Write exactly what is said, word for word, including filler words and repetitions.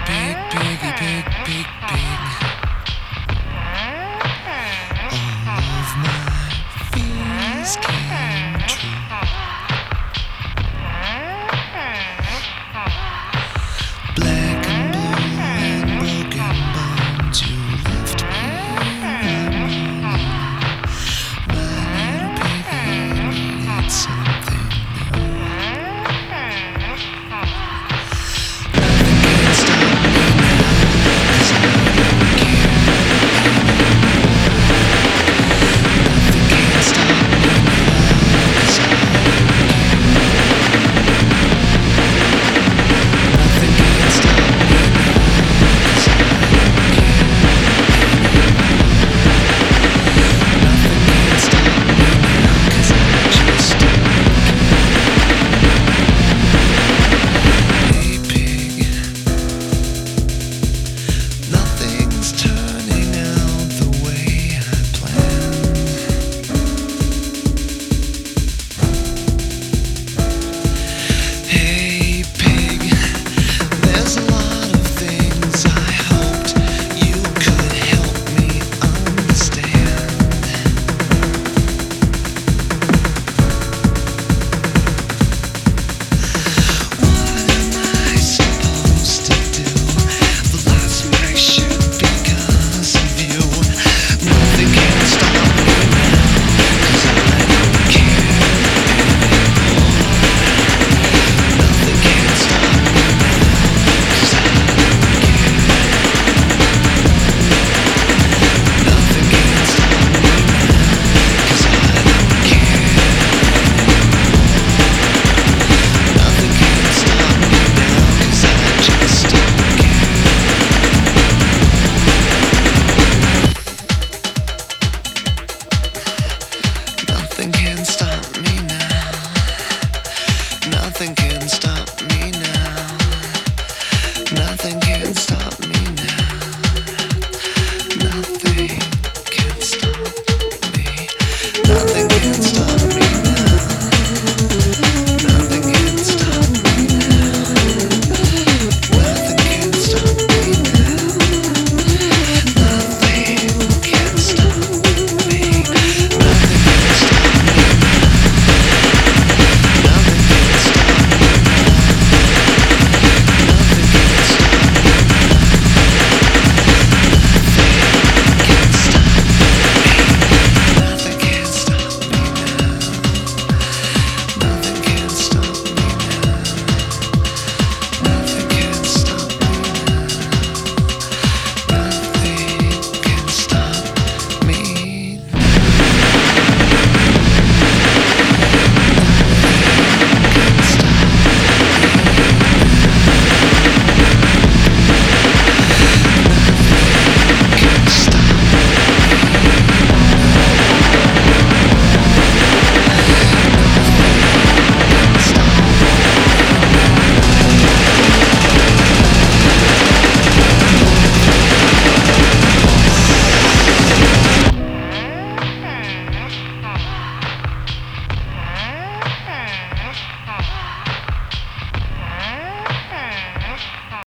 big, biggie, big, big, big. All of my fears came true. Black and blue and broken bones, you left me alone. My little piggy needed something new. Nothing can stop me now, 'cause I don't care anymore. Nothing can stop me now, 'cause I don't care. Nothing can stop me now, 'cause I don't care anymore. Nothing can stop me now, 'cause I just don't care. Hey pig, nothing's turning out the way I planned. Hey pig, there's a lot of things I hoped you could help me understand. What am I supposed to do? The last my shit because of you. Nothing can stop me now, 'cause I don't care anymore. Nothing can stop me now, 'cause I don't care. Nothing can stop me now, 'cause I don't care anymore. Nothing can stop me now, 'cause I just don't care. Nothing can stop me now. Nothing can stop